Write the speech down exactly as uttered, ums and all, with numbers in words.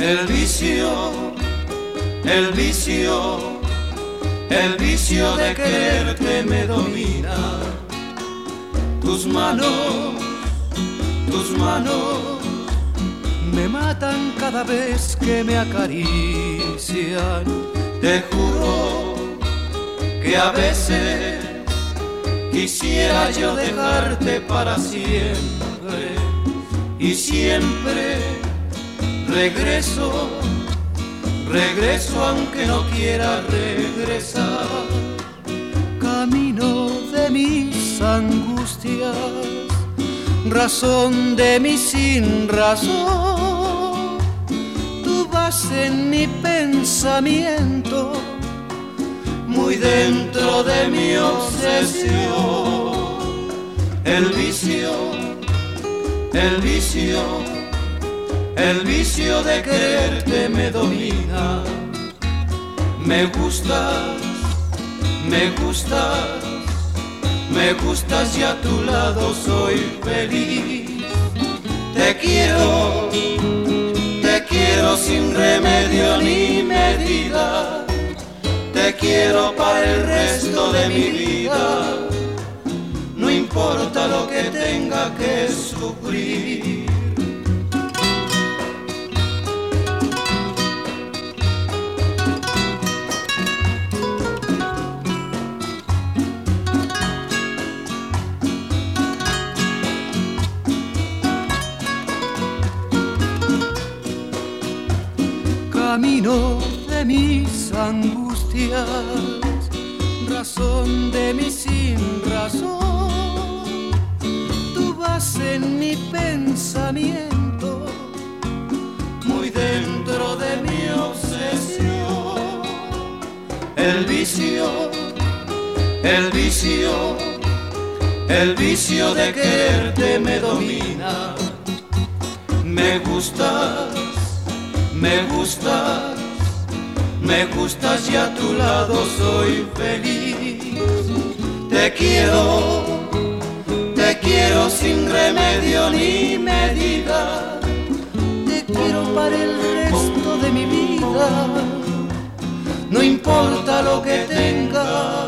El vicio, el vicio, el vicio de quererte me domina. Tus manos, tus manos me matan cada vez que me acarician. Te juro que a veces quisiera yo dejarte para siempre, y siempre regreso, regreso aunque no quiera regresar. Camino de mis angustias, razón de mi sin razón. Tú vas en mi pensamiento, muy dentro de mi obsesión. El vicio, el vicio, el vicio de quererte me domina. Me gustas, me gustas, me gustas y a tu lado soy feliz. Te quiero, te quiero sin remedio ni medida. Te quiero para el resto de mi vida. No importa lo que tenga que sufrir. Camino de mis angustias, razón de mi sin razón. Tú vas en mi pensamiento, muy dentro de mi obsesión. El vicio, el vicio, el vicio de quererte me domina. Me gustas, me gustas, me gustas y a tu lado soy feliz. Te quiero, te quiero sin remedio ni medida. Te quiero para el resto de mi vida. No importa lo que tenga